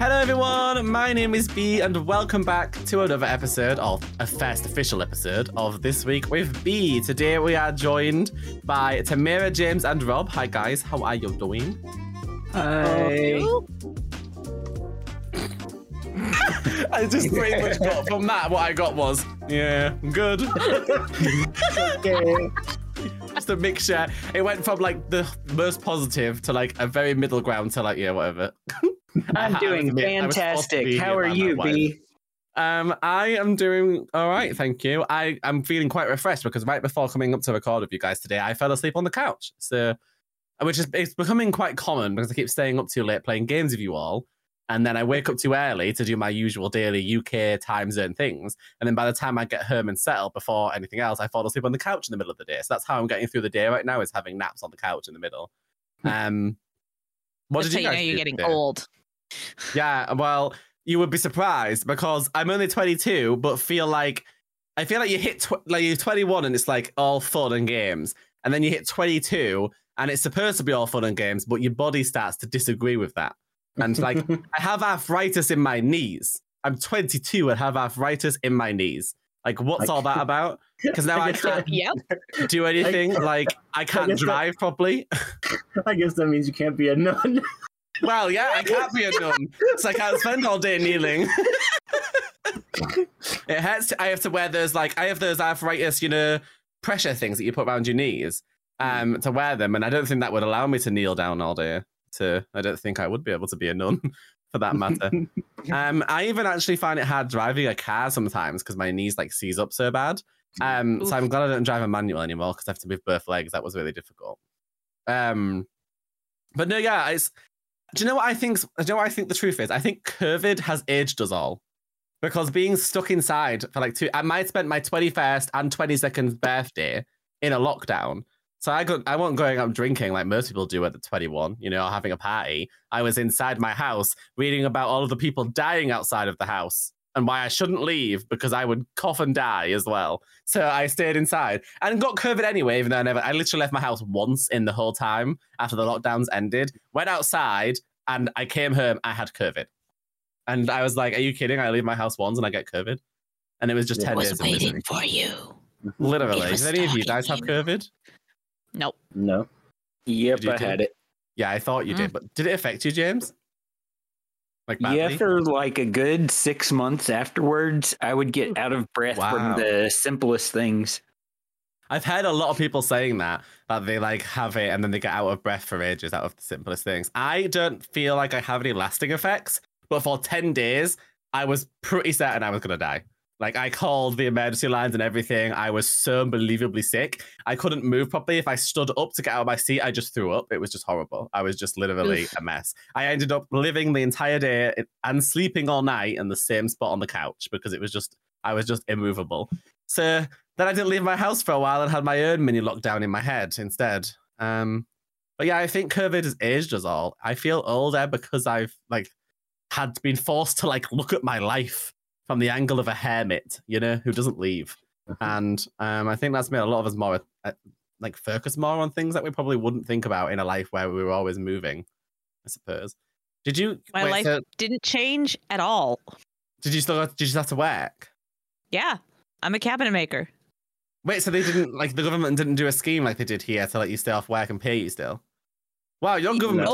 Hello everyone, my name is B and welcome back to another episode of a first official episode of This Week with B. Today we are joined by Tamira, James and Rob. Hi guys, how are you doing? Hi. I just pretty much got from that what I got was, yeah, good. Okay. Just a mixture. It went from like the most positive to like a very middle ground to like, yeah, whatever. I'm doing fantastic. How are you, B? I am doing all right, thank you. I'm feeling quite refreshed because right before coming up to record with you guys today, I fell asleep on the couch. So, it's becoming quite common because I keep staying up too late playing games with you all. And then I wake up too early to do my usual daily UK time zone things. And then by the time I get home and settle before anything else, I fall asleep on the couch in the middle of the day. So that's how I'm getting through the day right now, is having naps on the couch in the middle. What did you guys do you're getting today? old. Yeah, well, you would be surprised because I'm only 22, but I feel like you hit you're 21 and it's like all fun and games. And then you hit 22 and it's supposed to be all fun and games, but your body starts to disagree with that. And like, I have arthritis in my knees. I'm 22 and have arthritis in my knees. Like, what's all that about? Because now I can't do anything. Like, I can't drive properly. I guess that means you can't be a nun. Well, yeah, I can't be a nun. So I can't spend all day kneeling. It hurts. I have to wear those, I have those arthritis, pressure things that you put around your knees to wear them. And I don't think that would allow me to kneel down all day. I don't think I would be able to be a nun for that matter. I even actually find it hard driving a car sometimes because my knees seize up so bad. So I'm glad I don't drive a manual anymore because I have to move both legs. That was really difficult. But no, yeah, do you know what I think? The truth is? I think COVID has aged us all because being stuck inside for I might spend my 21st and 22nd birthday in a lockdown. So I wasn't going out drinking like most people do at the 21, or having a party. I was inside my house reading about all of the people dying outside of the house and why I shouldn't leave because I would cough and die as well. So I stayed inside and got COVID anyway, even though I literally left my house once in the whole time after the lockdowns ended, went outside and I came home, I had COVID. And I was like, are you kidding? I leave my house once and I get COVID. And it was just 10 days. I was waiting for you. Literally. Did any of you guys have COVID? Nope. No. Yep, I had it. Yeah, I thought you did. But did it affect you, James? Badly? Yeah, for a good 6 months afterwards, I would get out of breath from the simplest things. I've heard a lot of people saying that they have it and then they get out of breath for ages out of the simplest things. I don't feel like I have any lasting effects, but for 10 days, I was pretty certain I was going to die. I called the emergency lines and everything. I was so unbelievably sick. I couldn't move properly. If I stood up to get out of my seat, I just threw up. It was just horrible. I was just literally a mess. I ended up living the entire day and sleeping all night in the same spot on the couch because I was just immovable. So then I didn't leave my house for a while and had my own mini lockdown in my head instead. But yeah, I think COVID has aged us all. I feel older because I've had been forced to look at my life from the angle of a hermit, who doesn't leave. And I think that's made a lot of us more, focus more on things that we probably wouldn't think about in a life where we were always moving, I suppose. My life didn't change at all. Did you just have to work? Yeah, I'm a cabinet maker. Wait, so they didn't, the government didn't do a scheme like they did here to let you stay off work and pay you still? Wow, your government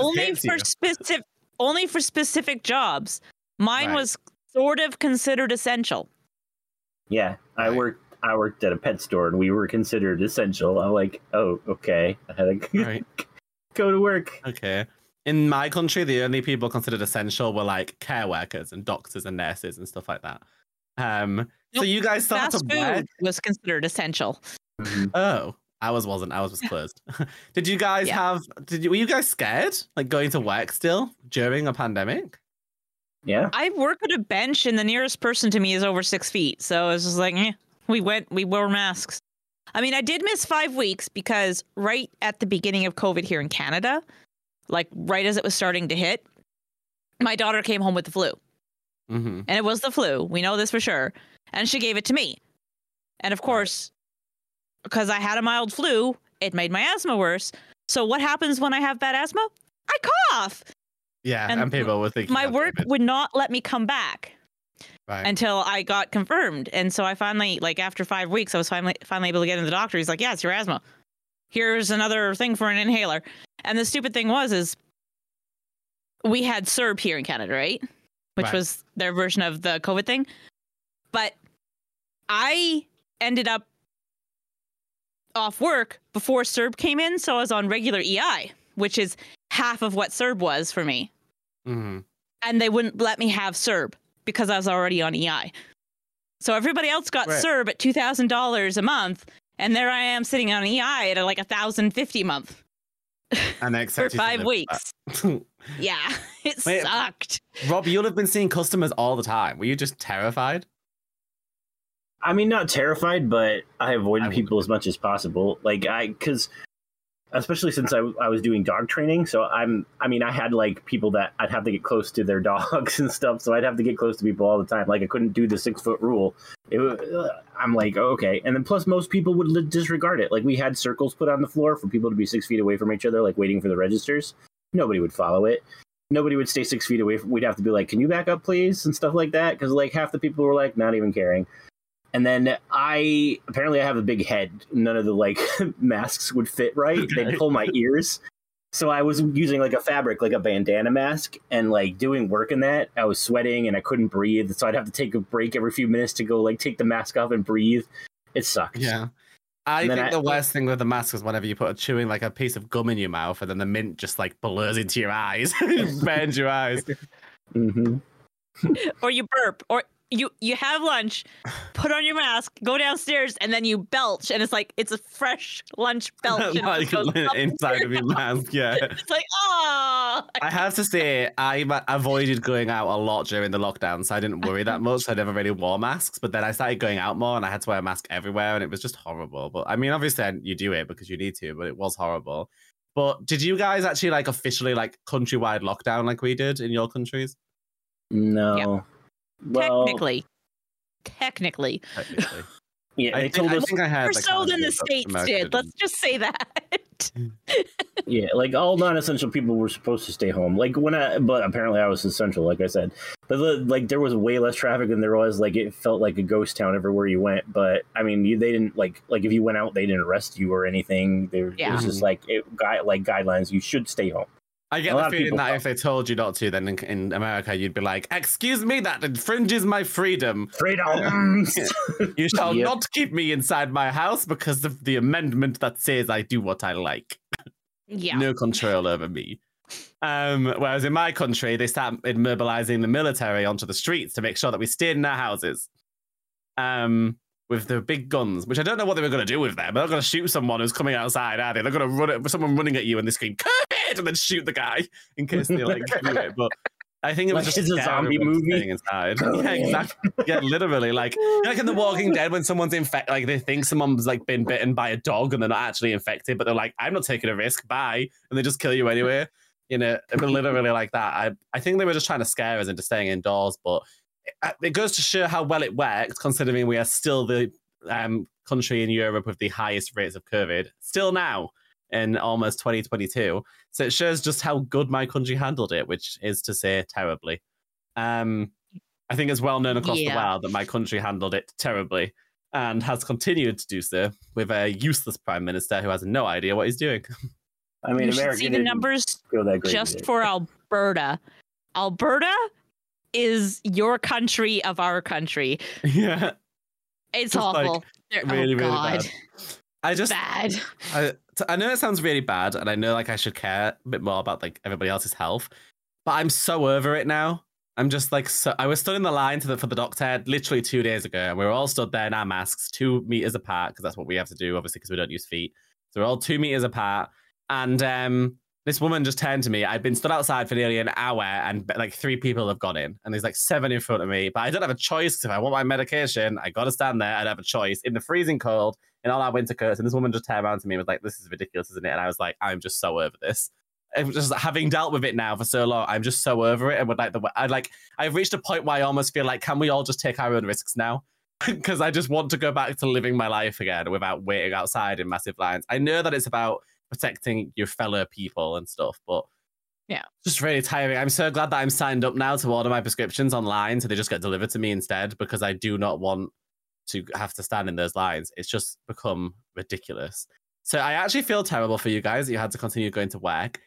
only for specific jobs. Mine was sort of considered essential. Yeah, I worked at a pet store and we were considered essential. I'm like, oh, okay. I had to go to work. Okay. In my country, the only people considered essential were care workers and doctors and nurses and stuff like that. So you guys thought fast food was considered essential. Oh, ours wasn't. Ours was closed. Did you guys were you guys scared? Going to work still during a pandemic? Yeah. I work at a bench and the nearest person to me is over 6 feet. So it's just we wore masks. I mean, I did miss 5 weeks because right at the beginning of COVID here in Canada, right as it was starting to hit, my daughter came home with the flu. Mm-hmm. And it was the flu. We know this for sure. And she gave it to me. And of course, because I had a mild flu, it made my asthma worse. So what happens when I have bad asthma? I cough. Yeah, and people were thinking my work would not let me come back until I got confirmed. And so I finally, like after 5 weeks, I was finally able to get in the doctor. He's like, yeah, it's your asthma. Here's another thing for an inhaler. And the stupid thing is we had CERB here in Canada, right? Which was their version of the COVID thing. But I ended up off work before CERB came in. So I was on regular EI, which is half of what CERB was for me. Mm-hmm. And they wouldn't let me have CERB because I was already on EI. So everybody else got CERB at $2,000 a month. And there I am sitting on EI at like $1,050 a month. And for 5 weeks. Yeah, it sucked. Rob, you'll have been seeing customers all the time. Were you just terrified? I mean, not terrified, but I avoided people as much as possible. Like, because especially since I was doing dog training, so I had like people that I'd have to get close to their dogs and stuff, so I'd have to get close to people all the time. Like, I couldn't do the 6-foot rule. I'm like, okay. And then plus most people would disregard it. Like, we had circles put on the floor for people to be 6 feet away from each other, like waiting for the registers. Nobody would follow it. Nobody would stay 6 feet away. We'd have to be like, can you back up, please? And stuff like that. Because like half the people were like, not even caring. And then I have a big head. None of the like masks would fit right. They'd pull my ears. So I was using like a fabric, like a bandana mask, and like doing work in that. I was sweating and I couldn't breathe. So I'd have to take a break every few minutes to go like take the mask off and breathe. It sucked. Yeah. I think the worst thing with the mask is whenever you put chewing like a piece of gum in your mouth and then the mint just like blurs into your eyes, burns your eyes. Mm-hmm. Or you burp, or you have lunch, put on your mask, go downstairs, and then you belch, and it's a fresh lunch belch. Like inside of your mask, yeah. It's like, oh. I have to say, I avoided going out a lot during the lockdown, so I didn't worry that much. I never really wore masks, but then I started going out more, and I had to wear a mask everywhere, and it was just horrible. But I mean, obviously, you do it because you need to, but it was horrible. But did you guys actually like officially like countrywide lockdown like we did in your countries? No. Yeah. Well, Technically. Yeah, I think I had more so than the States did. Let's just say that. Yeah, like all non-essential people were supposed to stay home. Like but apparently I was essential, like I said. But like there was way less traffic than there was. Like it felt like a ghost town everywhere you went. But I mean, they didn't like if you went out, they didn't arrest you or anything. It was just like guidelines. You should stay home. I get the feeling that if they told you not to, then in America, you'd be like, excuse me, that infringes my freedom. Freedom! You shall not keep me inside my house because of the amendment that says I do what I like. Yeah. No control over me. Whereas in my country, they started mobilizing the military onto the streets to make sure that we stayed in our houses. With the big guns, which I don't know what they were going to do with them. They're not going to shoot someone who's coming outside, are they? They're going to run at someone running at you and they scream, COVID! And then shoot the guy in case they like do it. But I think it was just a zombie movie inside. Yeah, exactly. Yeah, literally. Like in The Walking Dead when someone's infected, like they think someone's like been bitten by a dog and they're not actually infected, but they're like, I'm not taking a risk, bye. And they just kill you anyway. You know, literally like that. I think they were just trying to scare us into staying indoors, but it goes to show how well it worked, considering we are still the country in Europe with the highest rates of COVID, still now in almost 2022. So it shows just how good my country handled it, which is to say terribly. I think it's well known across the world that my country handled it terribly and has continued to do so with a useless prime minister who has no idea what he's doing. I mean, you should see the numbers just for Alberta. Alberta is your country of our country. Yeah. It's just awful. Like, really, really bad. Bad. I know it sounds really bad, and I know like I should care a bit more about like everybody else's health, but I'm so over it now. I'm just like, I was stood in the line for the doctor literally 2 days ago, and we were all stood there in our masks 2 meters apart, because that's what we have to do, obviously, because we don't use feet. So we're all 2 meters apart, and this woman just turned to me. I'd been stood outside for nearly an hour and like 3 people have gone in and there's like 7 in front of me, but I don't have a choice because if I want my medication, I got to stand there. I don't have a choice in the freezing cold in all our winter coats. And this woman just turned around to me and was like, this is ridiculous, isn't it? And I was like, I'm just so over this. I'm just having dealt with it now for so long. I'm just so over it. And would I've reached a point where I almost feel like, can we all just take our own risks now? Because I just want to go back to living my life again without waiting outside in massive lines. I know that it's about protecting your fellow people and stuff, but Yeah. Just really tiring. I'm so glad that I'm signed up now to order my prescriptions online, so they just get delivered to me instead, because I do not want to have to stand in those lines. It's just become ridiculous. So I actually feel terrible for you guys that you had to continue going to work.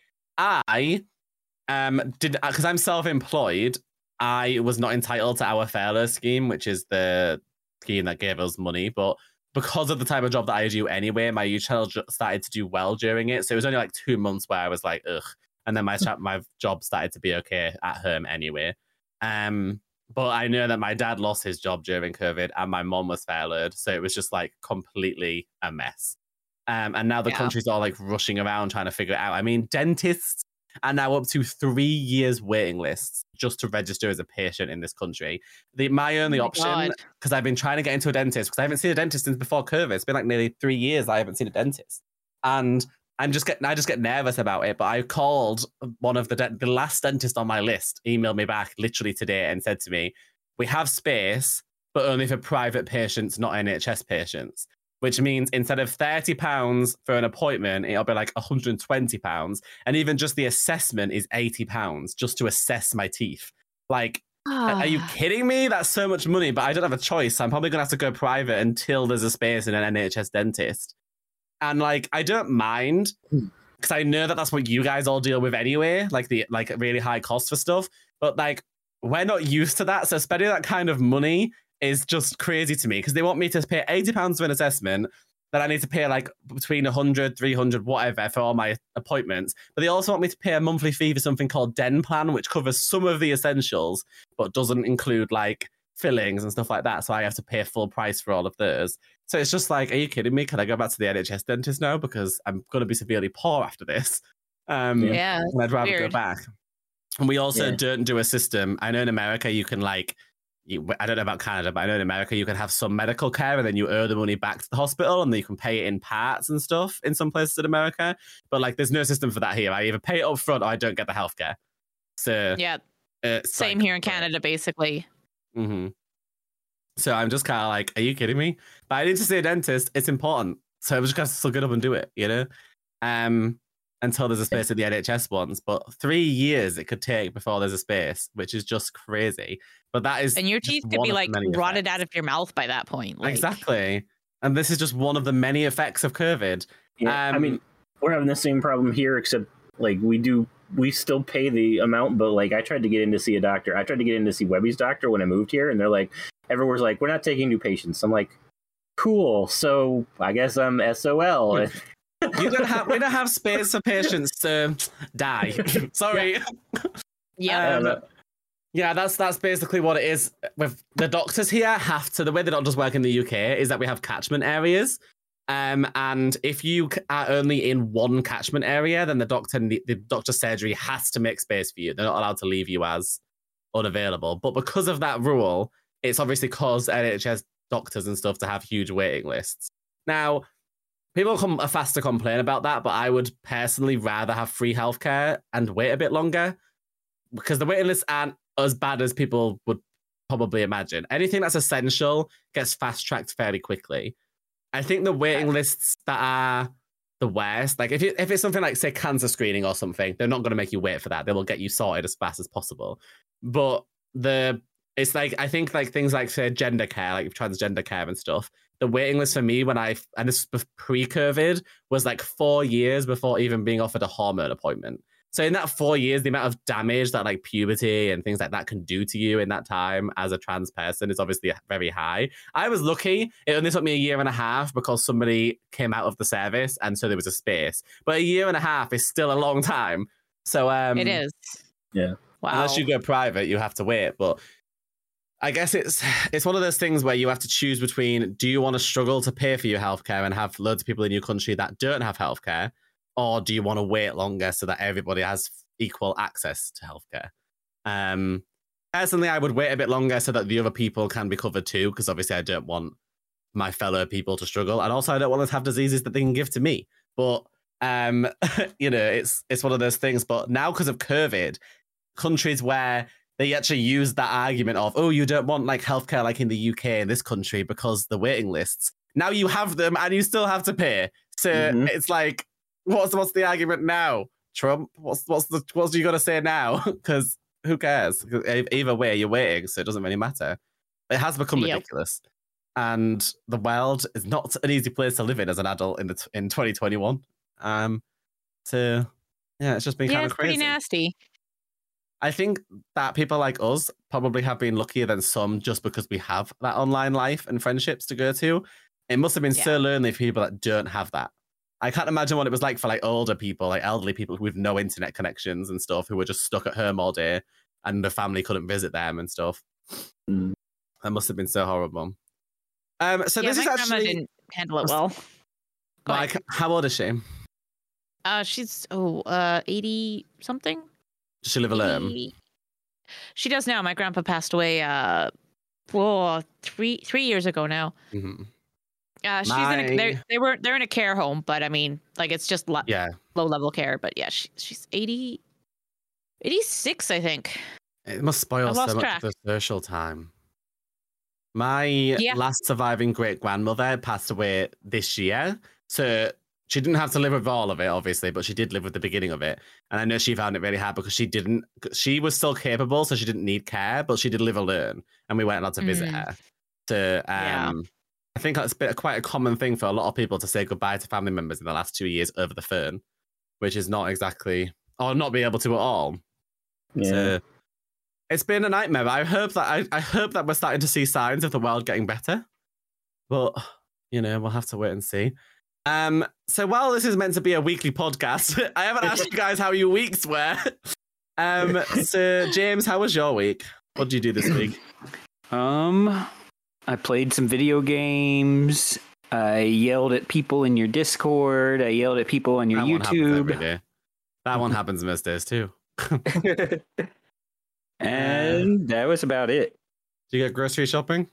I did, because I'm self-employed, I was not entitled to our furlough scheme, which is the scheme that gave us money. But because of the type of job that I do anyway, my YouTube channel started to do well during it. So it was only like 2 months where I was like, ugh. And then my job started to be okay at home anyway. But I know that my dad lost his job during COVID and my mom was furloughed. So it was just like completely a mess. And now the country's all like rushing around trying to figure it out. I mean, dentists are now up to 3 years waiting lists just to register as a patient in this country. My only option, because I've been trying to get into a dentist, because I haven't seen a dentist since before COVID. It's been like nearly 3 years I haven't seen a dentist. And I just get nervous about it. But I called one of the last dentist on my list, emailed me back literally today and said to me, we have space, but only for private patients, not NHS patients. Which means instead of £30 for an appointment, it'll be like £120. And even just the assessment is £80 just to assess my teeth. Like, are you kidding me? That's so much money, but I don't have a choice. I'm probably going to have to go private until there's a space in an NHS dentist. And like, I don't mind, because I know that that's what you guys all deal with anyway, like the really high cost for stuff. But like, we're not used to that. So spending that kind of money is just crazy to me, because they want me to pay £80 for an assessment, that I need to pay like between 100, 300, whatever for all my appointments. But they also want me to pay a monthly fee for something called Den Plan, which covers some of the essentials, but doesn't include like fillings and stuff like that. So I have to pay full price for all of those. So it's just like, are you kidding me? Can I go back to the NHS dentist now? Because I'm going to be severely poor after this. Yeah, and I'd rather go back. And we also don't do a system. I know in America you can like, I don't know about Canada, but I know in America you can have some medical care and then you owe the money back to the hospital and then you can pay it in parts and stuff in some places in America. But like, there's no system for that here. I either pay it up front or I don't get the healthcare. So yeah, same here in Canada, basically. Mm-hmm. So I'm just kind of like, are you kidding me? But I need to see a dentist. It's important. So I'm just going to still get up and do it, you know? Until there's a space at the NHS ones. But 3 years it could take before there's a space, which is just crazy. But that is... And your teeth could be like rotted out of your mouth by that point. Like... Exactly. And this is just one of the many effects of COVID. Yeah, I mean, we're having the same problem here, except like we still pay the amount, but like I tried to get in to see a doctor. I tried to get in to see Webby's doctor when I moved here, and they're like, everyone's like, we're not taking new patients. I'm like, cool. So I guess I'm SOL. We don't have space for patients to die. Sorry. Yeah. Yeah, that's basically what it is. With the doctors here have to, the way the doctors work in the UK is that we have catchment areas. And if you are only in one catchment area, then the doctor's surgery has to make space for you. They're not allowed to leave you as unavailable. But because of that rule, it's obviously caused NHS doctors and stuff to have huge waiting lists. Now, people are fast to complain about that, but I would personally rather have free healthcare and wait a bit longer, because the waiting lists aren't as bad as people would probably imagine. Anything that's essential gets fast-tracked fairly quickly. I think the waiting lists that are the worst, like if it's something like, say, cancer screening or something, they're not going to make you wait for that. They will get you sorted as fast as possible. But it's like, I think like things like, say, gender care, like transgender care and stuff, the waiting list for me and this was pre-COVID, was like 4 years before even being offered a hormone appointment. So in that 4 years, the amount of damage that like puberty and things like that can do to you in that time as a trans person is obviously very high. I was lucky. It only took me 1.5 years because somebody came out of the service and so there was a space. But 1.5 years is still a long time. So it is. Yeah. Wow. Unless you go private, you have to wait. But I guess it's one of those things where you have to choose between, do you want to struggle to pay for your healthcare and have loads of people in your country that don't have healthcare, or do you want to wait longer so that everybody has equal access to healthcare? Personally, I would wait a bit longer so that the other people can be covered too, because obviously I don't want my fellow people to struggle, and also I don't want them to have diseases that they can give to me. But you know, it's one of those things. But now, because of COVID, countries where they actually use that argument of, oh, you don't want like healthcare like in the UK in this country because the waiting lists. Now you have them and you still have to pay. So it's like, what's the argument now? Trump? What's you got to say now? Because who cares? Either way, you're waiting, so it doesn't really matter. It has become ridiculous, and the world is not an easy place to live in as an adult in 2021. So yeah, it's just been kind of crazy. Pretty nasty. I think that people like us probably have been luckier than some just because we have that online life and friendships to go to. It must have been so lonely for people that don't have that. I can't imagine what it was like for like older people, like elderly people with no internet connections and stuff who were just stuck at home all day and the family couldn't visit them and stuff. That must have been so horrible. So this is my actually... grandma didn't handle it well. Like, how old is she? She's 80 something. Does she live alone? She does now. My grandpa passed away 3 years ago now. Mm-hmm. They're in a care home, but I mean, like it's just low level care. But yeah, she's 86, I think. It must spoil so much of the social time. My last surviving great grandmother passed away this year, so she didn't have to live with all of it, obviously, but she did live with the beginning of it. And I know she found it really hard because she was still capable, so she didn't need care, but she did live alone. And we weren't allowed to visit her. So I think that's been quite a common thing for a lot of people to say goodbye to family members in the last 2 years over the phone, which is not exactly, or not be able to at all. Yeah. So it's been a nightmare. I hope that we're starting to see signs of the world getting better. But, we'll have to wait and see. So while this is meant to be a weekly podcast, I haven't asked you guys how your weeks were. So James, how was your week? What did you do this week? I played some video games. I yelled at people in your Discord. I yelled at people on your YouTube. That one happens most days too. And that was about it. Did you get grocery shopping?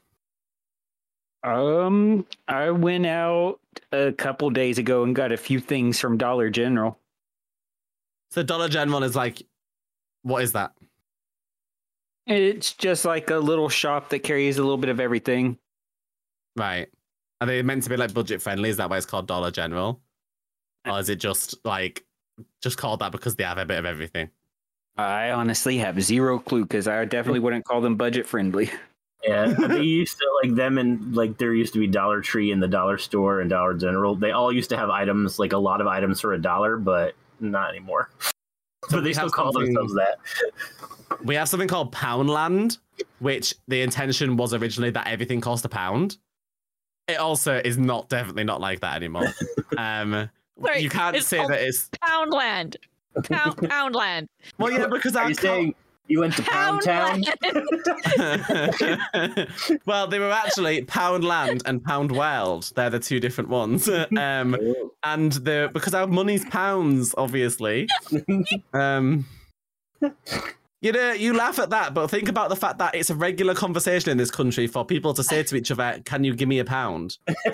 I went out a couple days ago and got a few things from Dollar General. So Dollar General is like, what is that? It's just like a little shop that carries a little bit of everything. Right. Are they meant to be like budget friendly? Is that why it's called Dollar General? Or is it just called that because they have a bit of everything? I honestly have zero clue because I definitely wouldn't call them budget friendly. Yeah, they used to like them, and like there used to be Dollar Tree and the Dollar Store and Dollar General. They all used to have items, like a lot of items for $1, but not anymore. So they still call themselves that. We have something called Poundland, which the intention was originally that everything cost £1. It also is definitely not like that anymore. Sorry, you can't say that it's Poundland. Poundland. Well, yeah, because are you saying you went to Pound Town? Well, they were actually Poundland and Pound World. They're the two different ones. And because our money's pounds, obviously. You laugh at that, but think about the fact that it's a regular conversation in this country for people to say to each other, "Can you give me £1?"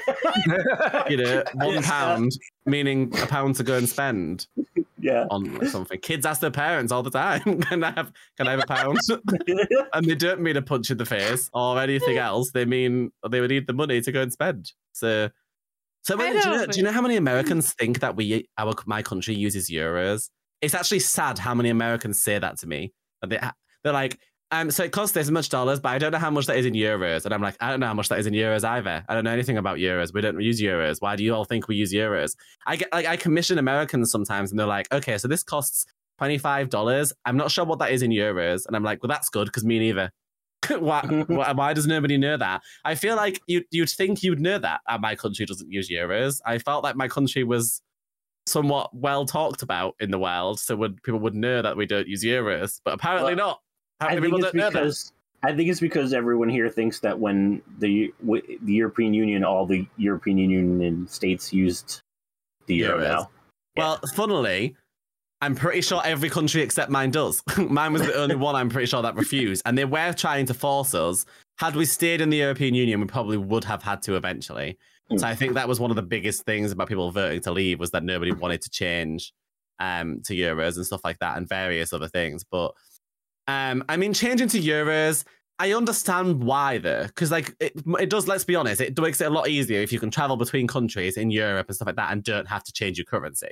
£1, meaning £1 to go and spend. Yeah. On something. Kids ask their parents all the time, can I have £1? And they don't mean a punch in the face or anything else. They mean they would need the money to go and spend. So do you know how many Americans think that my country uses euros? It's actually sad how many Americans say that to me. They're like, so it costs this much dollars, but I don't know how much that is in euros. And I'm like, I don't know how much that is in euros either. I don't know anything about euros. We don't use euros. Why do you all think we use euros? I commission Americans sometimes, and they're like, okay, so this costs $25. I'm not sure what that is in euros. And I'm like, well, that's good because me neither. Why does nobody know that? I feel like you'd think you'd know that my country doesn't use euros. I felt like my country was somewhat well talked about in the world, so people would know that we don't use euros, but apparently not. Apparently people don't know that. I think it's because everyone here thinks that when the European Union, all the European Union states used the euro now. Well, funnily, I'm pretty sure every country except mine does. Mine was the only one I'm pretty sure that refused, and they were trying to force us. Had we stayed in the European Union, we probably would have had to eventually. So I think that was one of the biggest things about people voting to leave, was that nobody wanted to change to euros and stuff like that, and various other things. But I mean, changing to euros, I understand why though, because like it does. Let's be honest, it makes it a lot easier if you can travel between countries in Europe and stuff like that, and don't have to change your currency.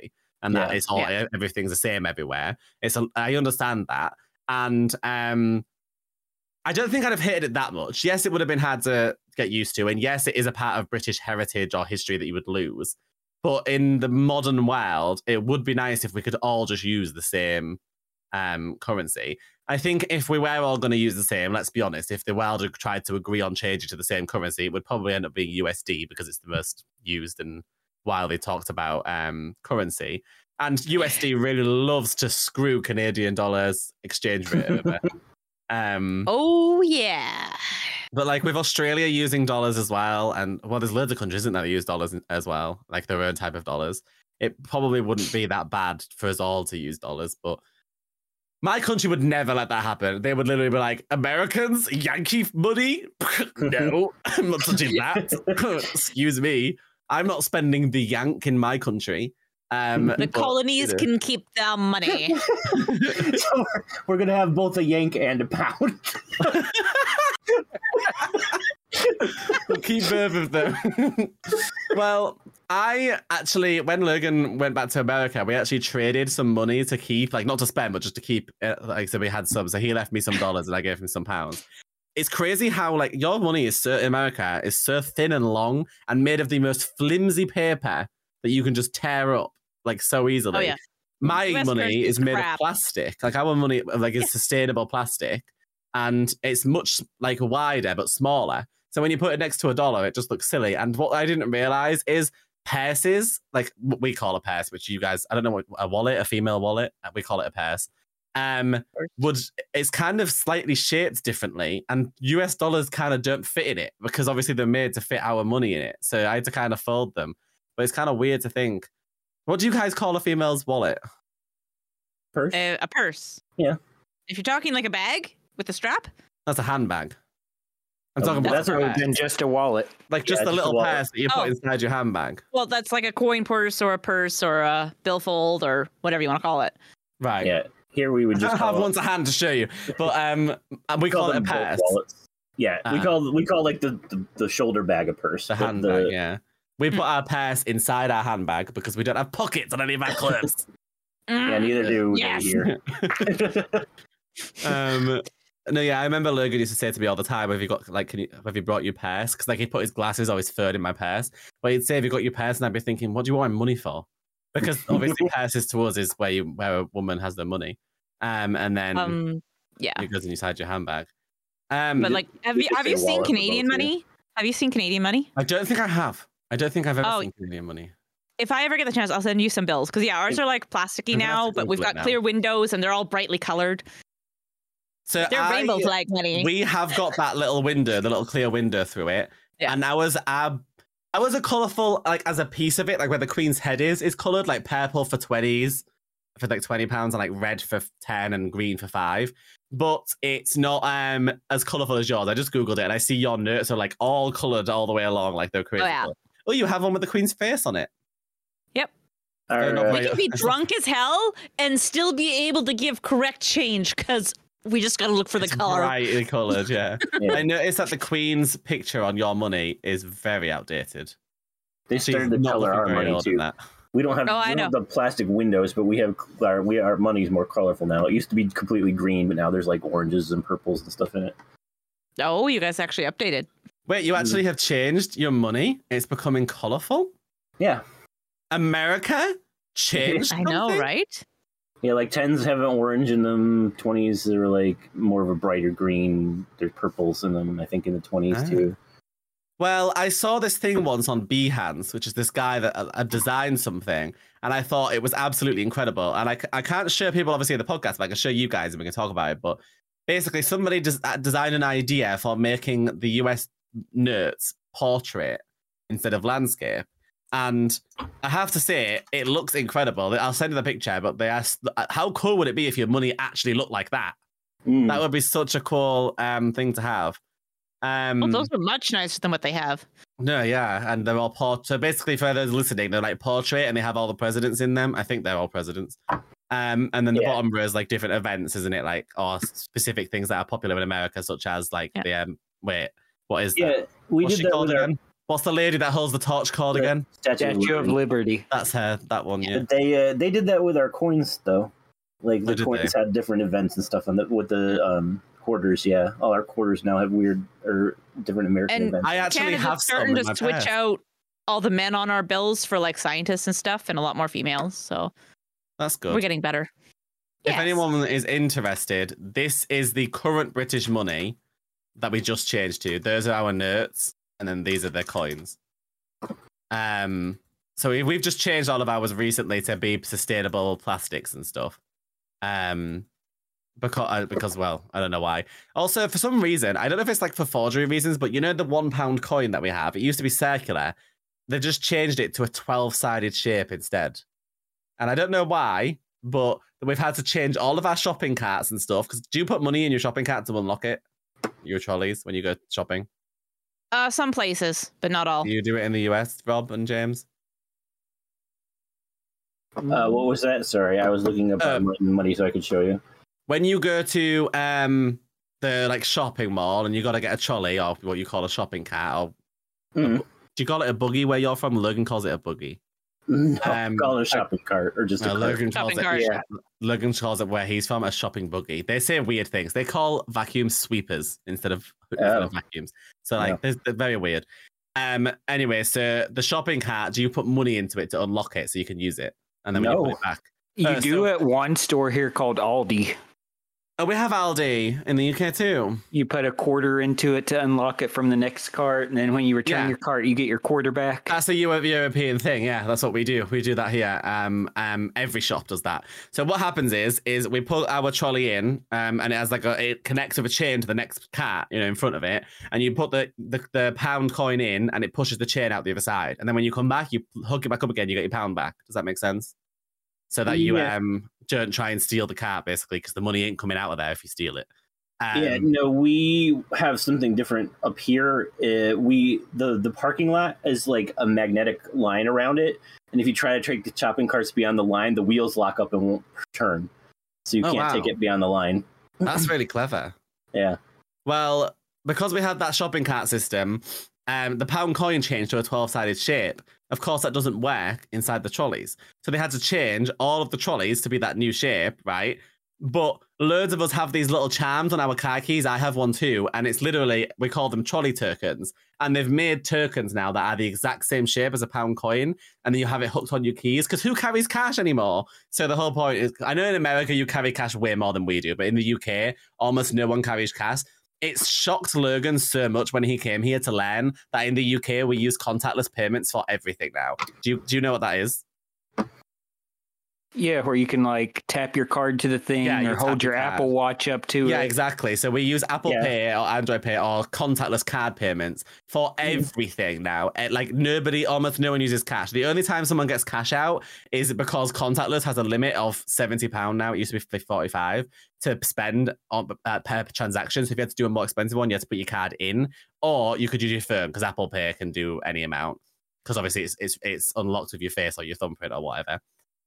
and that is all everything's the same everywhere. I understand that, and I don't think I'd have hated it that much. Yes, it would have been hard to get used to, and yes, it is a part of British heritage or history that you would lose. But in the modern world, it would be nice if we could all just use the same currency. I think if we were all going to use the same, let's be honest, if the world had tried to agree on changing to the same currency, it would probably end up being USD because it's the most used and widely talked about currency. And USD really loves to screw Canadian dollars exchange rate over. Oh, yeah. But like with Australia using dollars as well, and well, there's loads of countries, isn't there, that use dollars as well, like their own type of dollars. It probably wouldn't be that bad for us all to use dollars, but my country would never let that happen. They would literally be like, Americans, Yankee money? No, I'm not touching that. Excuse me. I'm not spending the Yank in my country. The colonies can keep their money. So we're going to have both a Yank and a pound. We'll keep both of them. Well, I actually, when Logan went back to America, we actually traded some money to keep, like not to spend, but just to keep. Like, so we had some. So he left me some dollars and I gave him some pounds. It's crazy how like your money is in America is so thin and long and made of the most flimsy paper that you can just tear up like so easily. Oh, yeah. My US money is made crap. of plastic. Like our money like is sustainable plastic, and it's much like wider but smaller. So when you put it next to a dollar, it just looks silly. And what I didn't realize is purses, like what we call a purse, which you guys, I don't know what a wallet, a female wallet, we call it a purse. It's kind of slightly shaped differently, and US dollars kind of don't fit in it because obviously they're made to fit our money in it. So I had to kind of fold them. But it's kind of weird to think. What do you guys call a female's wallet? Purse? A purse. Yeah. If you're talking like a bag with a strap? That's a handbag. I'm talking about That's better than just a wallet. like just Yeah, a just little a purse that you put inside your handbag. Well, that's like a coin purse or a billfold or whatever you want to call it. Right. Yeah. Here we would I just don't have call one to hand to show you, but we call it a them both purse. wallets. Yeah, we call like the shoulder bag a purse. The handbag, yeah. We put our purse inside our handbag because we don't have pockets on any of our clothes. Yeah, neither do Yes. they here. No, yeah, I remember Logan used to say to me all the time, "Have you got like, have you brought your purse?" Because like he put his glasses or his phone in my purse. But he'd say, "Have you got your purse?" And I'd be thinking, "What do you want my money for?" Because obviously purses to us is where a woman has their money, and then it goes inside your handbag. But like, have you seen Canadian money? Have you seen Canadian money? I don't think I have. I don't think I've ever seen Canadian money. If I ever get the chance, I'll send you some bills because ours are like plasticky now, but we've got clear windows and they're all brightly colored. So they're rainbow flag money. We have got that little window, the little clear window through it, and ours are colourful, like as a piece of it, like where the Queen's head is coloured, like purple for 20s, for like £20, and like red for 10 and green for 5. But it's not as colourful as yours. I just googled it and I see your notes are like all coloured all the way along, like they're crazy. Oh, you have one with the Queen's face on it. Yep. We can be drunk as hell and still be able to give correct change because we just got to look for the color. Brightly coloured, yeah. I noticed that the Queen's picture on your money is very outdated. They started to color our money too. We don't have, the plastic windows, but we have our money's more colorful now. It used to be completely green, but now there's like oranges and purples and stuff in it. Oh, you guys actually updated. Wait, you actually have changed your money? It's becoming colorful? Yeah. America changed I know, right? Yeah, like 10s have an orange in them. 20s are like more of a brighter green. There's purples in them, I think, in the 20s too. Well, I saw this thing once on Behance, which is this guy that designed something, and I thought it was absolutely incredible. And I can't show people, obviously, in the podcast, but I can show you guys and we can talk about it. But basically, somebody designed an idea for making the US notes portrait instead of landscape. And I have to say, it looks incredible. I'll send you the picture, but they asked, how cool would it be if your money actually looked like that? That would be such a cool thing to have. Well, those are much nicer than what they have. No, yeah, and they're all portrait. So basically, for those listening, they're like portrait, and they have all the presidents in them. I think they're all presidents. And then the bottom row is like different events, isn't it? Like, or specific things that are popular in America, such as like the wait, what is that? We What's did she that called with again? What's the lady that holds the torch called again? Statue of Liberty. That's her. That one, yeah. But they did that with our coins though. Like the coins had different events and stuff on with the quarters. Yeah, all our quarters now have weird or different American events. I actually Canada's have starting to switch past. out all the men on our bills for like scientists and stuff, and a lot more females. So that's good. We're getting better. If anyone is interested, this is the current British money that we just changed to. Those are our notes, and then these are their coins. So we've just changed all of ours recently to be sustainable plastics and stuff. Because well, I don't know why. Also, for some reason, I don't know if it's like for forgery reasons, but you know the £1 coin that we have, it used to be circular. They've just changed it to a 12-sided shape instead. And I don't know why, but we've had to change all of our shopping carts and stuff. Because do you put money in your shopping cart to unlock it? Your trolleys when you go shopping? Some places, but not all. Do you do it in the US, Rob and James? What was that? Sorry, I was looking up money so I could show you. When you go to the like shopping mall and you got to get a trolley or what you call a shopping cart, or do you call it a buggy where you're from? Logan calls it a buggy. No, call it a shopping cart or just a Logan calls cart. Logan calls it where he's from a shopping buggy. They say weird things. They call vacuums sweepers instead of vacuums. So like they're very weird. Anyway, so the shopping cart, do you put money into it to unlock it so you can use it? And then when you put it back. You do at one store here called Aldi. Oh, we have Aldi in the UK too. You put a quarter into it to unlock it from the next cart, and then when you return your cart, you get your quarter back. That's a European thing. Yeah, that's what we do. We do that here. Every shop does that. So what happens is we put our trolley in, and it has like it connects with a chain to the next cart, in front of it, and you put the pound coin in, and it pushes the chain out the other side, and then when you come back, you hook it back up again. You get your pound back. Does that make sense? So that you don't try and steal the cart, basically, because the money ain't coming out of there if you steal it. We have something different up here. The parking lot is like a magnetic line around it, and if you try to take the shopping carts beyond the line, the wheels lock up and won't turn, so you can't take it beyond the line. That's really clever. Yeah. Well, because we had that shopping cart system, the pound coin changed to a 12-sided shape. Of course, that doesn't work inside the trolleys. So they had to change all of the trolleys to be that new shape, right? But loads of us have these little charms on our car keys. I have one too. And it's literally, we call them trolley tokens. And they've made tokens now that are the exact same shape as a pound coin. And then you have it hooked on your keys. Because who carries cash anymore? So the whole point is, I know in America you carry cash way more than we do. But in the UK, almost no one carries cash. It shocked Logan so much when he came here to learn that in the UK we use contactless payments for everything now. Do you know what that is? Yeah, where you can like tap your card to the thing or hold your Apple Watch up to it. Yeah, exactly. So we use Apple Pay or Android Pay or contactless card payments for everything now. Like almost no one uses cash. The only time someone gets cash out is because contactless has a limit of £70 now. It used to be $45 to spend on per transaction. So if you had to do a more expensive one, you had to put your card in, or you could use your phone because Apple Pay can do any amount. Because obviously it's unlocked with your face or your thumbprint or whatever.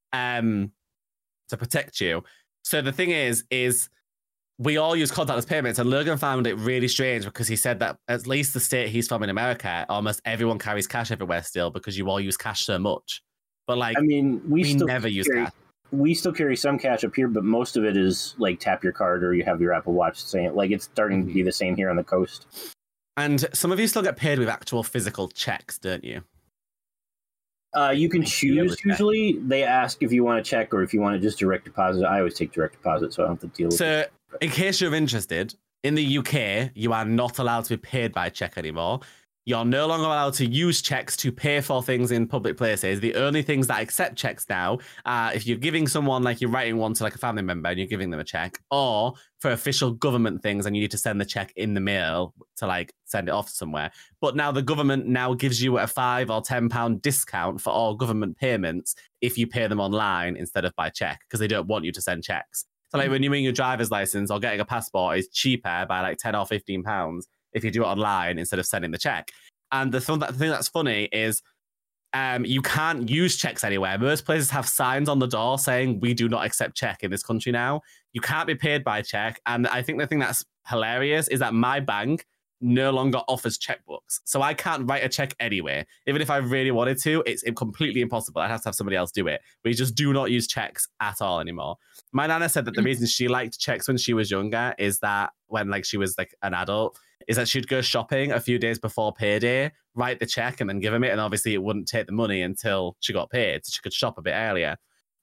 To protect you. So the thing is we all use contactless payments, and Logan found it really strange because he said that at least the state he's from in America, almost everyone carries cash everywhere still because you all use cash so much. But like, I mean, we still never use cash. We still carry some cash up here, but most of it is like tap your card or you have your Apple Watch saying like it's starting to be the same here on the coast. And some of you still get paid with actual physical checks, don't you? You can choose. Usually, they ask if you want to check or if you want to just direct deposit. I always take direct deposit, so I don't have to deal with it. So, in case you're interested, in the UK, you are not allowed to be paid by check anymore. You're no longer allowed to use checks to pay for things in public places. The only things that accept checks now are if you're giving someone, like you're writing one to like a family member and you're giving them a check, or for official government things and you need to send the check in the mail to like send it off somewhere. But now the government now gives you a £5 or £10 discount for all government payments if you pay them online instead of by check, because they don't want you to send checks. So like renewing your driver's license or getting a passport is cheaper by like £10 or £15 if you do it online instead of sending the check. And the thing that's funny is you can't use checks anywhere. Most places have signs on the door saying we do not accept check in this country now. You can't be paid by check. And I think the thing that's hilarious is that my bank no longer offers checkbooks. So I can't write a check anyway. Even if I really wanted to, it's completely impossible. I have to have somebody else do it. We just do not use checks at all anymore. My nana said that the reason she liked checks when she was younger is that when like she was like an adult, is that she'd go shopping a few days before payday, write the check and then give him it. And obviously it wouldn't take the money until she got paid. So she could shop a bit earlier.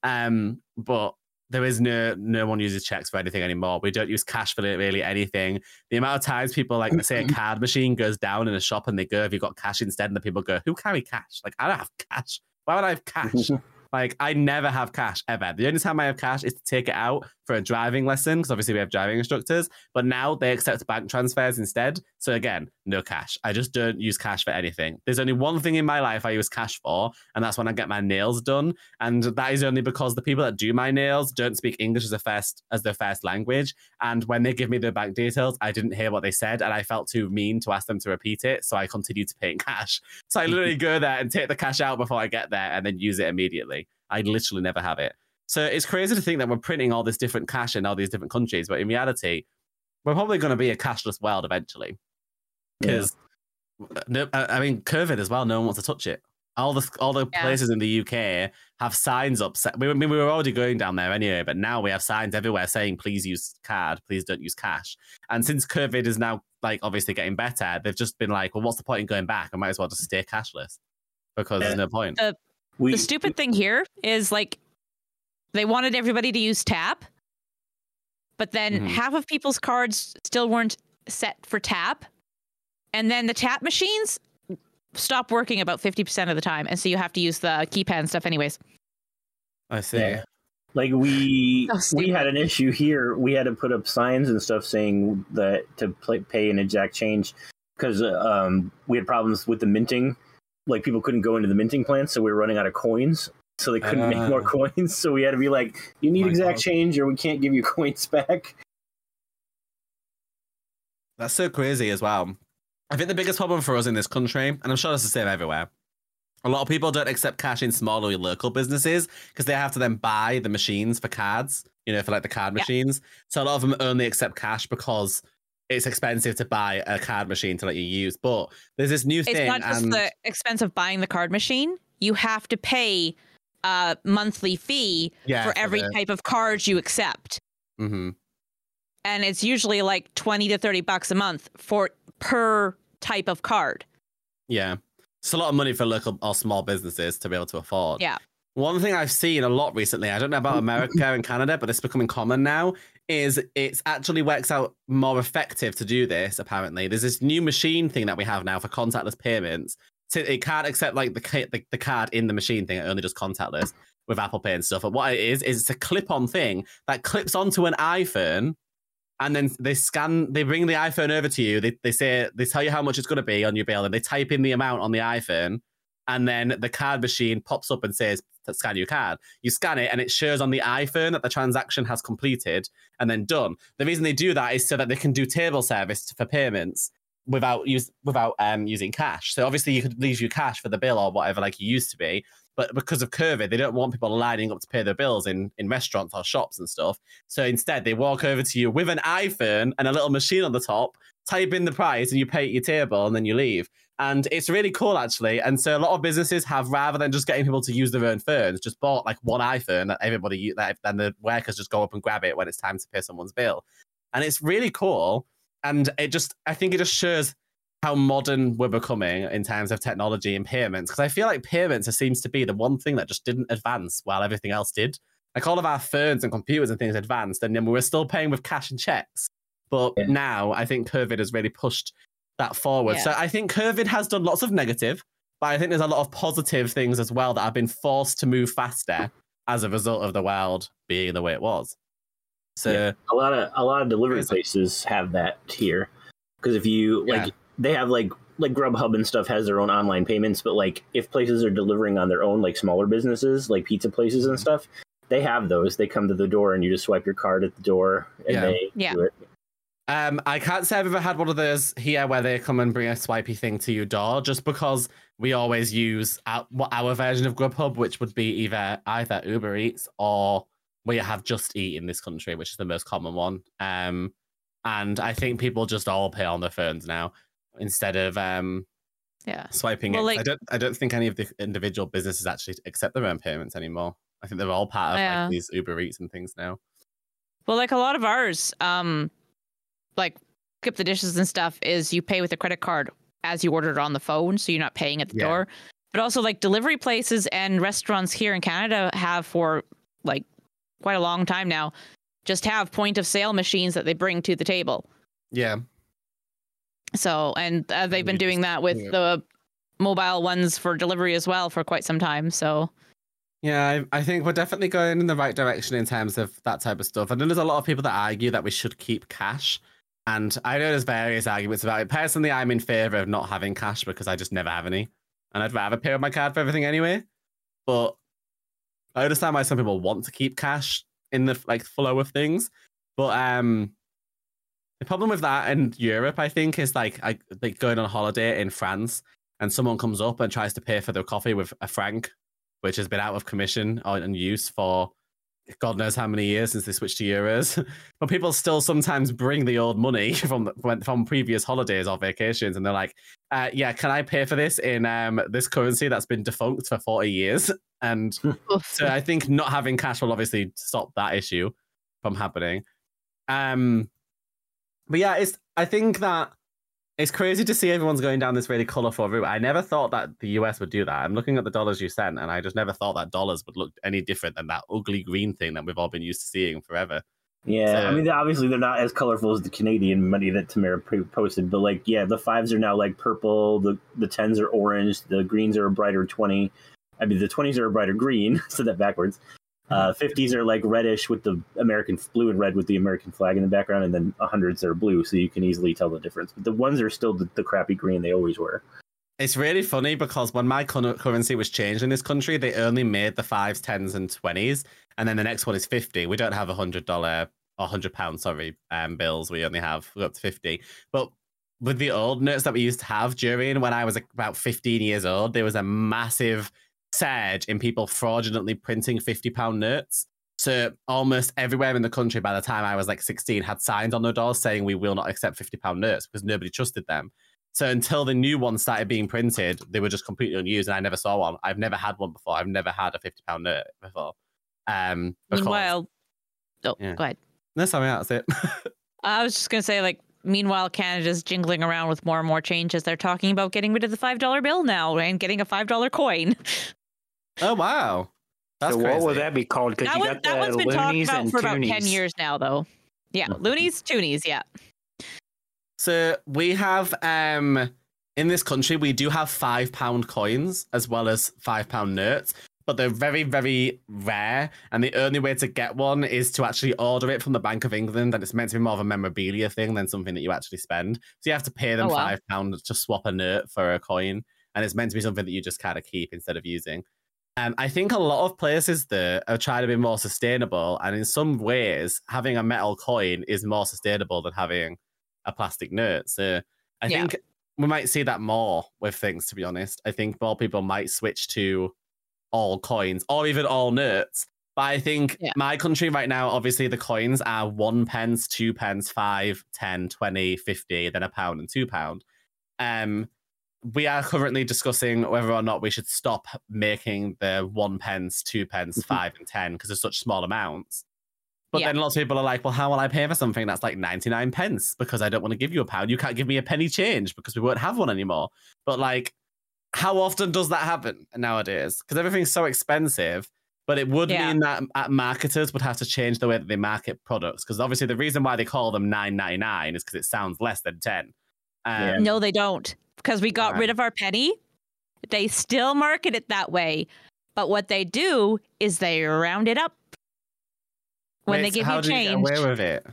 But there is no one uses checks for anything anymore. We don't use cash for really anything. The amount of times people like say a card machine goes down in a shop and they go, "Have you got cash instead?" And the people go, "Who carry cash? Like I don't have cash. Why would I have cash?" Like, I never have cash, ever. The only time I have cash is to take it out for a driving lesson, because obviously we have driving instructors, but now they accept bank transfers instead. So again, no cash. I just don't use cash for anything. There's only one thing in my life I use cash for, and that's when I get my nails done. And that is only because the people that do my nails don't speak English as their first language. And when they give me their bank details, I didn't hear what they said, and I felt too mean to ask them to repeat it, so I continued to pay in cash. So I literally go there and take the cash out before I get there and then use it immediately. I literally never have it. So it's crazy to think that we're printing all this different cash in all these different countries, but in reality, we're probably going to be a cashless world eventually. Because, I mean, COVID as well, no one wants to touch it. All the places in the UK have signs up. We were already going down there anyway, but now we have signs everywhere saying, please use card, please don't use cash. And since COVID is now, like, obviously getting better, they've just been like, well, what's the point in going back? I might as well just stay cashless, because there's no point. The stupid thing here is, like, they wanted everybody to use tap, but then half of people's cards still weren't set for tap. And then the tap machines stop working about 50% of the time. And so you have to use the keypad and stuff anyways. I see. Yeah. Like we had an issue here. We had to put up signs and stuff saying that to pay an exact change, because we had problems with the minting. Like, people couldn't go into the minting plant, so we were running out of coins. So they couldn't make more coins. So we had to be like, you need exact change or we can't give you coins back. That's so crazy as well. I think the biggest problem for us in this country, and I'm sure it's the same everywhere, a lot of people don't accept cash in small or local businesses because they have to then buy the machines for cards, for like the card machines. So a lot of them only accept cash because it's expensive to buy a card machine to let you use. But there's this new thing. It's not just the expense of buying the card machine. You have to pay a monthly fee for every type of card you accept. Mm-hmm. And it's usually like $20 to $30 a month per type of card. Yeah. It's a lot of money for local or small businesses to be able to afford. Yeah. One thing I've seen a lot recently, I don't know about America and Canada, but it's becoming common now, is it actually works out more effective to do this, apparently. There's this new machine thing that we have now for contactless payments. So it can't accept like the card in the machine thing, it only does contactless with Apple Pay and stuff. But what it is it's a clip-on thing that clips onto an iPhone, and then they bring the iPhone over to you. They tell you how much it's going to be on your bill, and they type in the amount on the iPhone, and then the card machine pops up and says, scan your card. You scan it and it shows on the iPhone that the transaction has completed and then done. The reason they do that is so that they can do table service for payments without using cash. So obviously you could leave your cash for the bill or whatever like you used to be, but because of COVID, they don't want people lining up to pay their bills in restaurants or shops and stuff. So instead they walk over to you with an iPhone and a little machine on the top, type in the price and you pay at your table and then you leave. And it's really cool, actually. And so a lot of businesses have, rather than just getting people to use their own phones, just bought like one iPhone that everybody use, then the workers just go up and grab it when it's time to pay someone's bill. And it's really cool. And I think it just shows how modern we're becoming in terms of technology and payments. Because I feel like payments seems to be the one thing that just didn't advance while everything else did. Like all of our phones and computers and things advanced, and then we were still paying with cash and checks. But now I think COVID has really pushed that forward. So I think COVID has done lots of negative, but I think there's a lot of positive things as well that have been forced to move faster as a result of the world being the way it was. So a lot of delivery places have that here, because if you they have like Grubhub and stuff has their own online payments, but like if places are delivering on their own, like smaller businesses like pizza places and stuff, they have those. They come to the door and you just swipe your card at the door and they do it. I can't say I've ever had one of those here where they come and bring a swipey thing to your door, just because we always use our version of Grubhub, which would be either Uber Eats or we have Just Eat in this country, which is the most common one. And I think people just all pay on their phones now. instead of swiping well, it. like, I don't think any of the individual businesses actually accept their own payments anymore. I think they're all part of like these Uber Eats and things now. Well, like a lot of ours, like Skip the Dishes and stuff, is you pay with a credit card as you order it on the phone, so you're not paying at the door. But also, like, delivery places and restaurants here in Canada have for like quite a long time now just have point of sale machines that they bring to the table. Yeah. So, and they've been doing that with the mobile ones for delivery as well for quite some time. So. Yeah, I think we're definitely going in the right direction in terms of that type of stuff. And then there's a lot of people that argue that we should keep cash. And I know there's various arguments about it. Personally, I'm in favor of not having cash because I just never have any. And I'd rather pay with my card for everything anyway. But I understand why some people want to keep cash in the like flow of things. But the problem with that in Europe, I think, is like going on holiday in France and someone comes up and tries to pay for their coffee with a franc, which has been out of commission or in use for God knows how many years since they switched to euros. But people still sometimes bring the old money from previous holidays or vacations, and they're like, yeah, can I pay for this in this currency that's been defunct for 40 years? And so I think not having cash will obviously stop that issue from happening. But yeah, I think that it's crazy to see everyone's going down this really colourful route. I never thought that the US would do that. I'm looking at the dollars you sent, and I just never thought that dollars would look any different than that ugly green thing that we've all been used to seeing forever. Yeah, so, I mean, obviously they're not as colorful as the Canadian money that Tamara posted, but like, yeah, the 5s are now like purple, the 10s are orange, the greens are a brighter 20. I mean, the 20s are a brighter green, said that backwards. 50s are like reddish with the American blue and red with the American flag in the background, and then 100s are blue, so you can easily tell the difference. But the ones are still the crappy green they always were. It's really funny because when my currency was changed in this country, they only made the 5s, 10s, and 20s, and then the next one is 50. We don't have $100 or £100, bills. We only have up to 50. But with the old notes that we used to have during when I was about 15 years old, there was a massive surge in people fraudulently printing £50 notes. So almost everywhere in the country by the time I was like 16 had signs on their doors saying we will not accept £50 notes because nobody trusted them. So until the new ones started being printed, they were just completely unused, and I never saw one. I've never had one before. I've never had a £50 note before. Meanwhile, go ahead. No, sorry, that's it. I was just going to say, like, meanwhile, Canada's jingling around with more and more changes. They're talking about getting rid of the $5 bill now and getting a $5 coin. Oh, wow. That's so crazy. what would that be called? Because you got that one's been talked about for about 10 years now, though. Yeah, loonies, toonies, yeah. So we have, in this country, we do have £5 coins as well as £5 notes, but they're very, very rare. And the only way to get one is to actually order it from the Bank of England. And it's meant to be more of a memorabilia thing than something that you actually spend. So you have to pay them £5 to swap a note for a coin. And it's meant to be something that you just kind of keep instead of using. I think a lot of places there are trying to be more sustainable. And in some ways, having a metal coin is more sustainable than having a plastic note. So I think we might see that more with things, to be honest. I think more people might switch to all coins or even all notes. But I think my country right now, obviously the coins are 1 pence, 2 pence, 5, 10, 20, 50, then £1 and £2. We are currently discussing whether or not we should stop making the 1 pence, 2 pence, 5 and 10 because they're such small amounts. But then lots of people are like, well, how will I pay for something that's like 99 pence? Because I don't want to give you £1. You can't give me a penny change because we won't have one anymore. But like, how often does that happen nowadays? Because everything's so expensive. But it would mean that marketers would have to change the way that they market products. Because obviously the reason why they call them $9.99 is because it sounds less than 10. No, they don't. Because we got rid of our penny. They still market it that way. But what they do is they round it up when they give you change. How do you get away with it?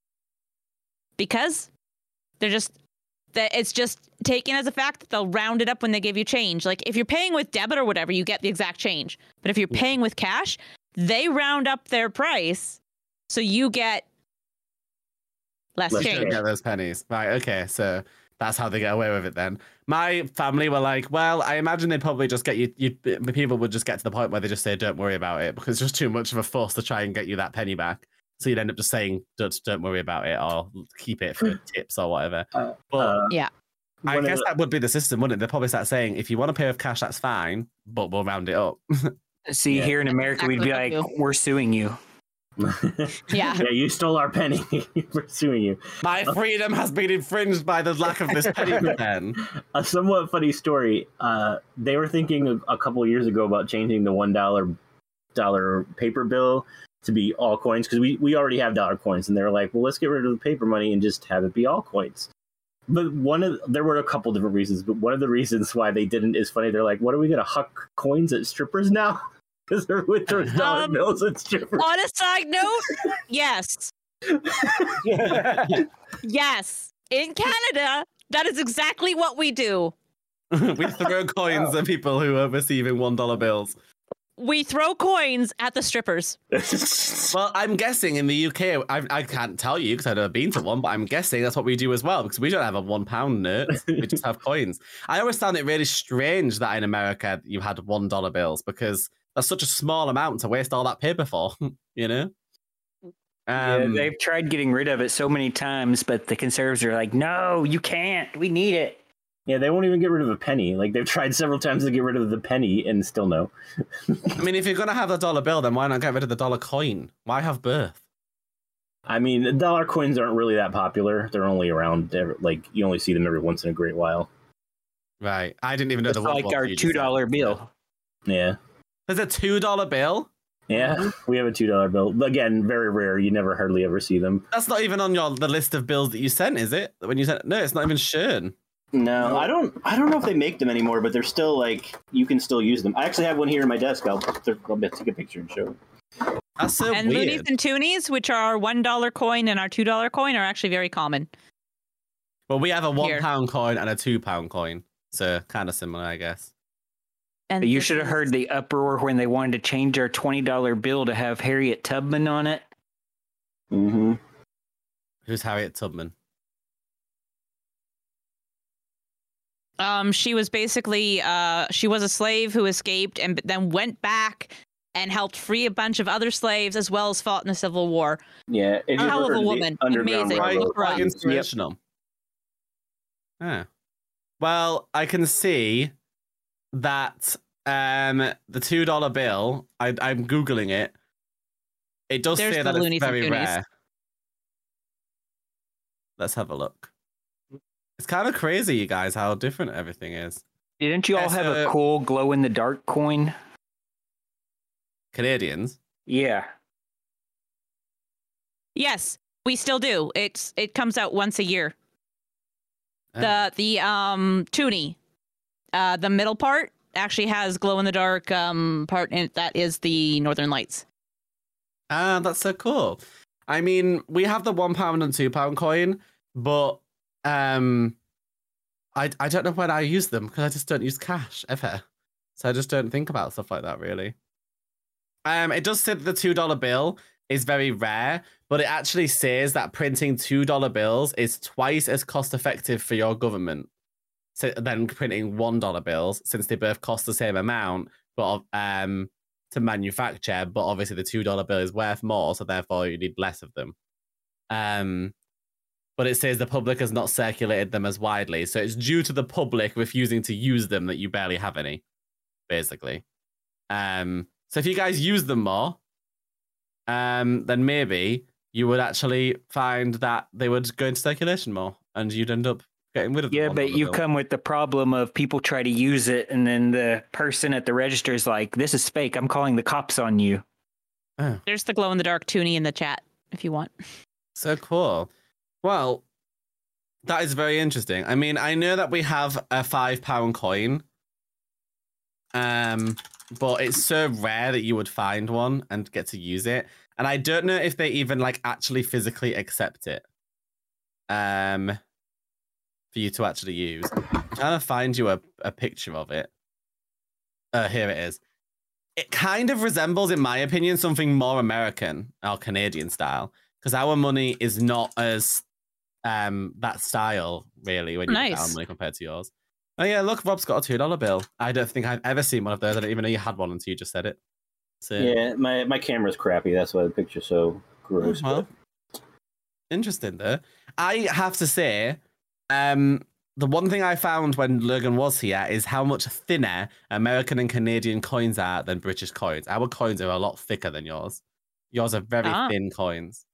Because they're just... It's just taken as a fact that they'll round it up when they give you change. Like, if you're paying with debit or whatever, you get the exact change. But if you're paying with cash, they round up their price, so you get less change. Get those pennies. Right, okay, so that's how they get away with it then. My family were like, well, I imagine they'd probably just get people would just get to the point where they just say, don't worry about it, because it's just too much of a fuss to try and get you that penny back. So you'd end up just saying, don't worry about it, or keep it for tips or whatever. I guess that would be the system, wouldn't it? They'll probably start saying, if you want to pay with cash, that's fine, but we'll round it up. See, here in America, we'd be like, we're suing you. Yeah, you stole our penny. We're suing you. My freedom has been infringed by the lack of this penny pen. A somewhat funny story. They were thinking a couple of years ago about changing the $1 paper bill to be all coins, because we already have dollar coins, and they were like, well, let's get rid of the paper money and just have it be all coins. But there were a couple different reasons, but one of the reasons why they didn't is funny. They're like, what are we gonna huck coins at strippers now? Because they're with their dollar bills at strippers. On a side note, yes. Yes. In Canada, that is exactly what we do. We throw coins at people who are receiving $1 bills. We throw coins at the strippers. Well, I'm guessing in the UK, I can't tell you because I've never been to one, but I'm guessing that's what we do as well, because we don't have a £1 note. We just have coins. I always found it really strange that in America you had $1 bills, because that's such a small amount to waste all that paper for, you know? Yeah, they've tried getting rid of it so many times, but the conservatives are like, no, you can't. We need it. Yeah, they won't even get rid of a penny. Like, they've tried several times to get rid of the penny and still no. I mean, if you're going to have the dollar bill, then why not get rid of the dollar coin? Why have both? I mean, the dollar coins aren't really that popular. They're only around, like, you only see them every once in a great while. Right. I didn't even know it's like our $2 bill. Yeah. There's a $2 bill? Yeah, we have a $2 bill. Again, very rare. You never hardly ever see them. That's not even on the list of bills that you sent, is it? When you sent, no, it's not even shown. No, I don't know if they make them anymore, but they're still like, you can still use them. I actually have one here in my desk. I'll take a picture and show it. That's so and weird. Loonies and Toonies, which are our $1 coin and our $2 coin, are actually very common. Well, we have a £1 coin and a £2 coin, so kind of similar, I guess. And you should have heard the uproar when they wanted to change our $20 bill to have Harriet Tubman on it. Mm-hmm. Who's Harriet Tubman? She was basically she was a slave who escaped and then went back and helped free a bunch of other slaves, as well as fought in the Civil War. Yeah, a hell of a woman. Amazing. Quite inspirational. Yep. Yeah. Well, I can see that the $2 bill. I'm googling it. It does say that it's very rare. Let's have a look. It's kind of crazy, you guys, how different everything is. Didn't you all have a cool glow-in-the-dark coin? Canadians? Yeah. Yes, we still do. It comes out once a year. Oh. The toonie, the middle part actually has glow-in-the-dark part in it. That is the Northern Lights. Ah, that's so cool. I mean, we have the £1 and £2 coin, but I don't know when I use them because I just don't use cash ever. So I just don't think about stuff like that, really. It does say that the $2 bill is very rare, but it actually says that printing $2 bills is twice as cost effective for your government than printing $1 bills, since they both cost the same amount, but to manufacture. But obviously, the $2 bill is worth more, so therefore you need less of them. But it says the public has not circulated them as widely, so it's due to the public refusing to use them that you barely have any, basically. So if you guys use them more, then maybe you would actually find that they would go into circulation more, and you'd end up getting rid of them. Yeah, but you come with the problem of people try to use it, and then the person at the register is like, "This is fake. I'm calling the cops on you." Oh. There's the glow-in-the-dark toonie in the chat if you want. So cool. Well, that is very interesting. I mean, I know that we have a £5 coin, but it's so rare that you would find one and get to use it. And I don't know if they even like actually physically accept it for you to actually use. I'm trying to find you a picture of it. Here it is. It kind of resembles, in my opinion, something more American or Canadian style, because our money is not as that style, really, when you look at our money compared to yours. Oh yeah, look, Rob's got a $2 bill. I don't think I've ever seen one of those. I didn't even know you had one until you just said it. So, yeah, my camera's crappy. That's why the picture's so gross. Well, interesting though. I have to say, the one thing I found when Logan was here is how much thinner American and Canadian coins are than British coins. Our coins are a lot thicker than yours. Yours are very thin coins,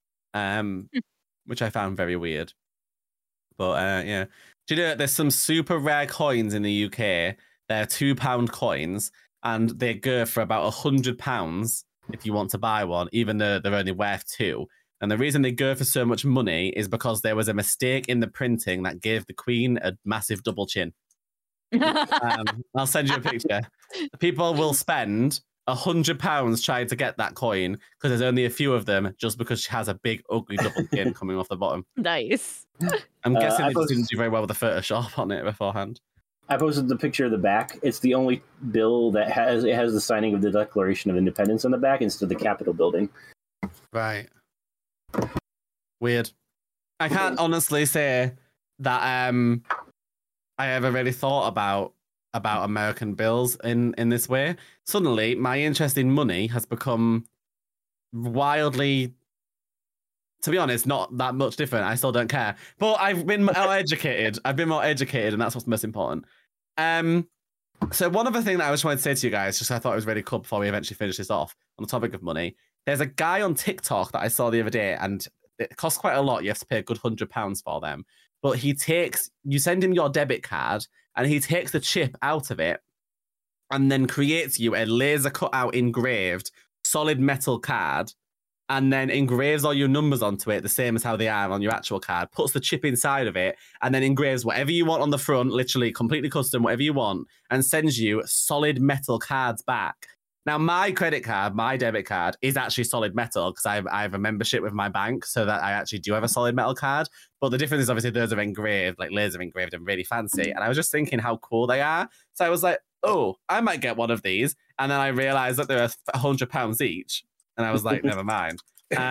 which I found very weird. But yeah. Do you know there's some super rare coins in the UK? They're £2 coins, and they go for about £100 if you want to buy one, even though they're only worth £2. And the reason they go for so much money is because there was a mistake in the printing that gave the Queen a massive double chin. I'll send you a picture. People will spend £100 trying to get that coin because there's only a few of them, just because she has a big, ugly double chin coming off the bottom. Nice. I'm guessing they didn't do very well with the Photoshop on it beforehand. I posted the picture of the back. It's the only bill that has the signing of the Declaration of Independence on the back instead of the Capitol building. Right. Weird. I can't honestly say that I ever really thought about American bills in this way. Suddenly, my interest in money has become wildly, to be honest, not that much different. I still don't care. But I've been more educated. And that's what's most important. So one other thing that I was trying to say to you guys, just I thought it was really cool before we eventually finish this off on the topic of money. There's a guy on TikTok that I saw the other day, and it costs quite a lot. You have to pay a good £100 for them. But you send him your debit card, and he takes the chip out of it and then creates you a laser cutout engraved solid metal card, and then engraves all your numbers onto it the same as how they are on your actual card, puts the chip inside of it, and then engraves whatever you want on the front, literally completely custom, whatever you want, and sends you solid metal cards back. Now, my credit card, my debit card, is actually solid metal because I have a membership with my bank, so that I actually do have a solid metal card. But the difference is obviously those are engraved, like laser engraved and really fancy. And I was just thinking how cool they are. So I was like, oh, I might get one of these. And then I realized that they're £100 each. And I was like, never mind.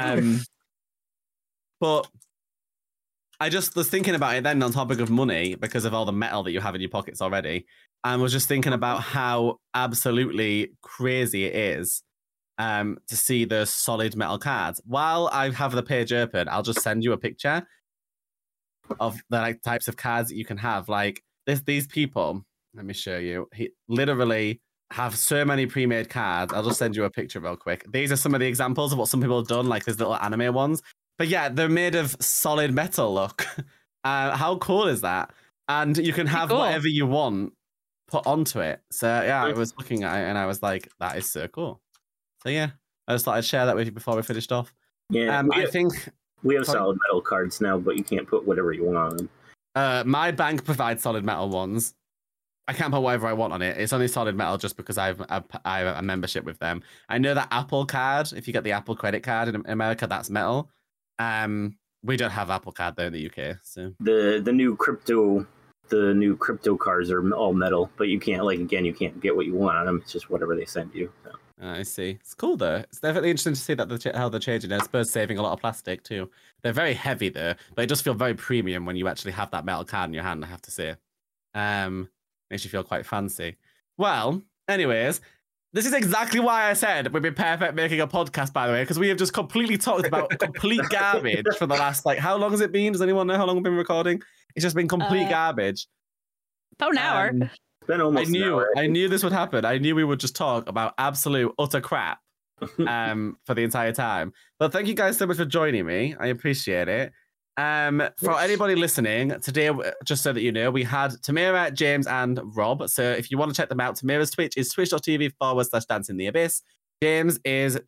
But I just was thinking about it then on topic of money because of all the metal that you have in your pockets already. And was just thinking about how absolutely crazy it is to see those solid metal cards. While I have the page open, I'll just send you a picture of the types of cards that you can have. Like these people, let me show you. He literally have so many pre-made cards. I'll just send you a picture real quick. These are some of the examples of what some people have done, like these little anime ones. But yeah, they're made of solid metal, look. How cool is that? And you can have whatever you want put onto it. So yeah, I was looking at it and I was like, that is so cool. So yeah, I just thought I'd share that with you before we finished off. Yeah, I think we have solid metal cards now, but you can't put whatever you want on them. My bank provides solid metal ones. I can't put whatever I want on it. It's only solid metal just because I have a membership with them. I know that Apple Card, if you get the Apple credit card in America, that's metal. We don't have Apple Card though in the UK. So the new crypto cards are all metal, but you can't you can't get what you want on them. It's just whatever they send you. So. I see. It's cool though. It's definitely interesting to see that how they're changing. I suppose saving a lot of plastic too. They're very heavy though, but it does feel very premium when you actually have that metal card in your hand. I have to say, makes you feel quite fancy. Well, anyways. This is exactly why I said we'd be perfect making a podcast, by the way, because we have just completely talked about complete garbage for the last, how long has it been? Does anyone know how long we've been recording? It's just been complete garbage. About an hour. It's been almost an hour. I knew this would happen. I knew we would just talk about absolute utter crap for the entire time. But thank you guys so much for joining me. I appreciate it. For anybody listening, today, just so that you know, we had Tamira, James, and Rob. So if you want to check them out, Tamira's Twitch is twitch.tv/danceintheabyss. James is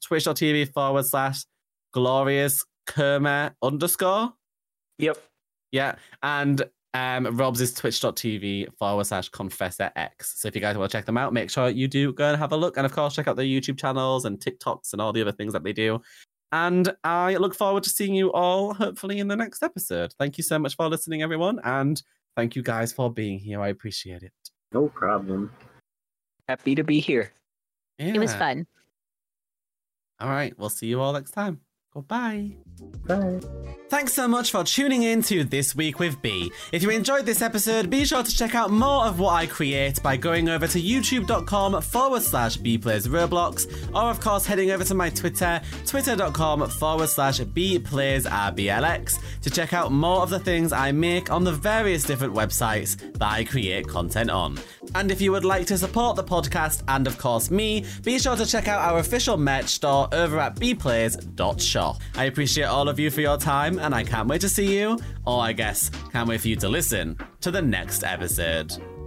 twitch.tv/gloriouskerma_. Yep. Yeah. And Rob's is twitch.tv/confessorx. So if you guys want to check them out, make sure you do go and have a look. And of course, check out their YouTube channels and TikToks and all the other things that they do. And I look forward to seeing you all, hopefully, in the next episode. Thank you so much for listening, everyone. And thank you guys for being here. I appreciate it. No problem. Happy to be here. Yeah. It was fun. All right. We'll see you all next time. Goodbye. Bye. Thanks so much for tuning in to This Week with B. If you enjoyed this episode, be sure to check out more of what I create by going over to youtube.com/bplaysroblox, or of course heading over to my Twitter, twitter.com/bplaysrblx, to check out more of the things I make on the various different websites that I create content on. And if you would like to support the podcast and of course me, be sure to check out our official merch store over at bplays.shop. I appreciate all of you for your time, and I can't wait to see you, or I guess can't wait for you to listen to the next episode.